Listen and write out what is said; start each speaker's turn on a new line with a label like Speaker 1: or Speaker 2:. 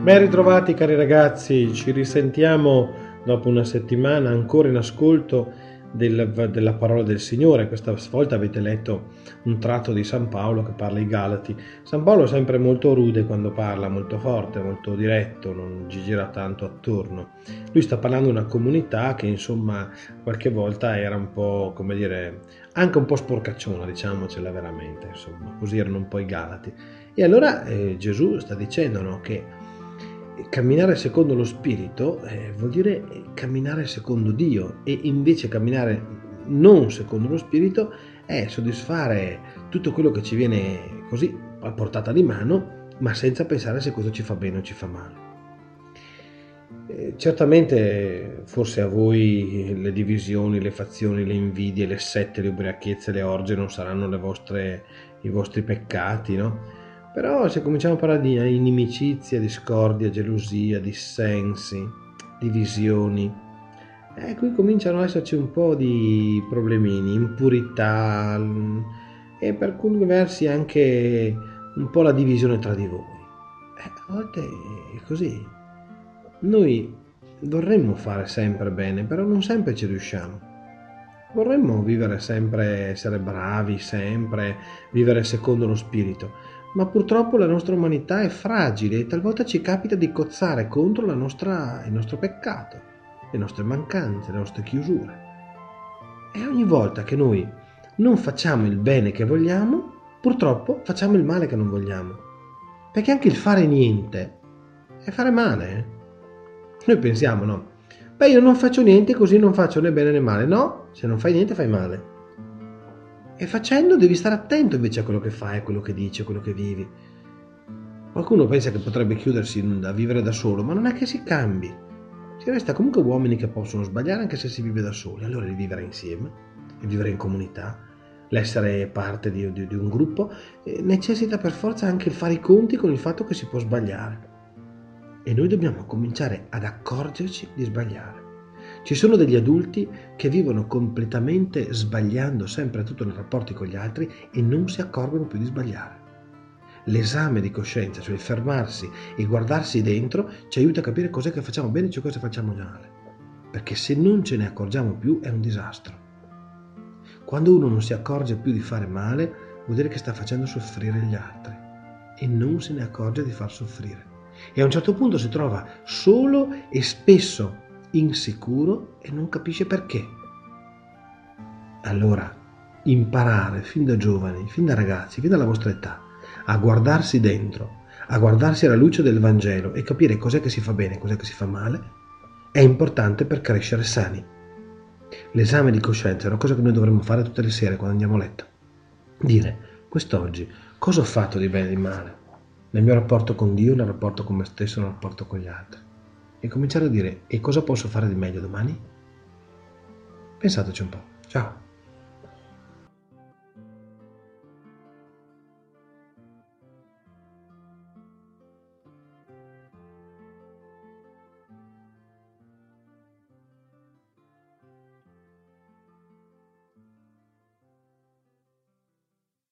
Speaker 1: Ben ritrovati cari ragazzi, ci risentiamo dopo una settimana ancora in ascolto della parola del Signore. Questa volta avete letto un tratto di San Paolo che parla ai Galati. San Paolo è sempre molto rude quando parla, molto forte, molto diretto, non ci gira tanto attorno. Lui sta parlando di una comunità che insomma qualche volta era un po', come dire, anche un po' sporcacciona, diciamocela veramente, insomma, così erano un po' i Galati. E allora Gesù sta dicendo, no, che camminare secondo lo Spirito vuol dire camminare secondo Dio, e invece camminare non secondo lo Spirito è soddisfare tutto quello che ci viene così a portata di mano, ma senza pensare se questo ci fa bene o ci fa male. Certamente forse a voi le divisioni, le fazioni, le invidie, le sette, le ubriachezze, le orge non saranno i vostri peccati, no? Però se cominciamo a parlare di inimicizia, discordia, gelosia, dissensi, divisioni, qui cominciano ad esserci un po' di problemini, impurità e per alcuni versi anche un po' la divisione tra di voi. A volte è così. Noi vorremmo fare sempre bene, però non sempre ci riusciamo. Vorremmo vivere sempre, essere bravi sempre, vivere secondo lo spirito, ma purtroppo la nostra umanità è fragile e talvolta ci capita di cozzare contro il nostro peccato, le nostre mancanze, le nostre chiusure. E ogni volta che noi non facciamo il bene che vogliamo, purtroppo facciamo il male che non vogliamo. Perché anche il fare niente è fare male. Noi pensiamo, no? Beh, io non faccio niente, così non faccio né bene né male. No, se non fai niente fai male. E facendo devi stare attento invece a quello che fai, a quello che dici, a quello che vivi. Qualcuno pensa che potrebbe chiudersi a vivere da solo, ma non è che si cambi. Si resta comunque uomini che possono sbagliare anche se si vive da soli. Allora il vivere insieme, il vivere in comunità, l'essere parte di un gruppo, necessita per forza anche il fare i conti con il fatto che si può sbagliare. E noi dobbiamo cominciare ad accorgerci di sbagliare. Ci sono degli adulti che vivono completamente sbagliando sempre tutto nei rapporti con gli altri e non si accorgono più di sbagliare. L'esame di coscienza, cioè fermarsi e guardarsi dentro, ci aiuta a capire cos'è che facciamo bene e ciò cosa facciamo male. Perché se non ce ne accorgiamo più è un disastro. Quando uno non si accorge più di fare male, vuol dire che sta facendo soffrire gli altri e non se ne accorge di far soffrire. E a un certo punto si trova solo e spesso insicuro e non capisce perché. Allora, imparare fin da giovani, fin da ragazzi, fin dalla vostra età, a guardarsi dentro, a guardarsi alla luce del Vangelo e capire cos'è che si fa bene e cos'è che si fa male, è importante per crescere sani. L'esame di coscienza è una cosa che noi dovremmo fare tutte le sere quando andiamo a letto. Dire, quest'oggi, cosa ho fatto di bene e di male? Nel mio rapporto con Dio, nel rapporto con me stesso, nel rapporto con gli altri. E cominciare a dire, e cosa posso fare di meglio domani? Pensateci un po'. Ciao!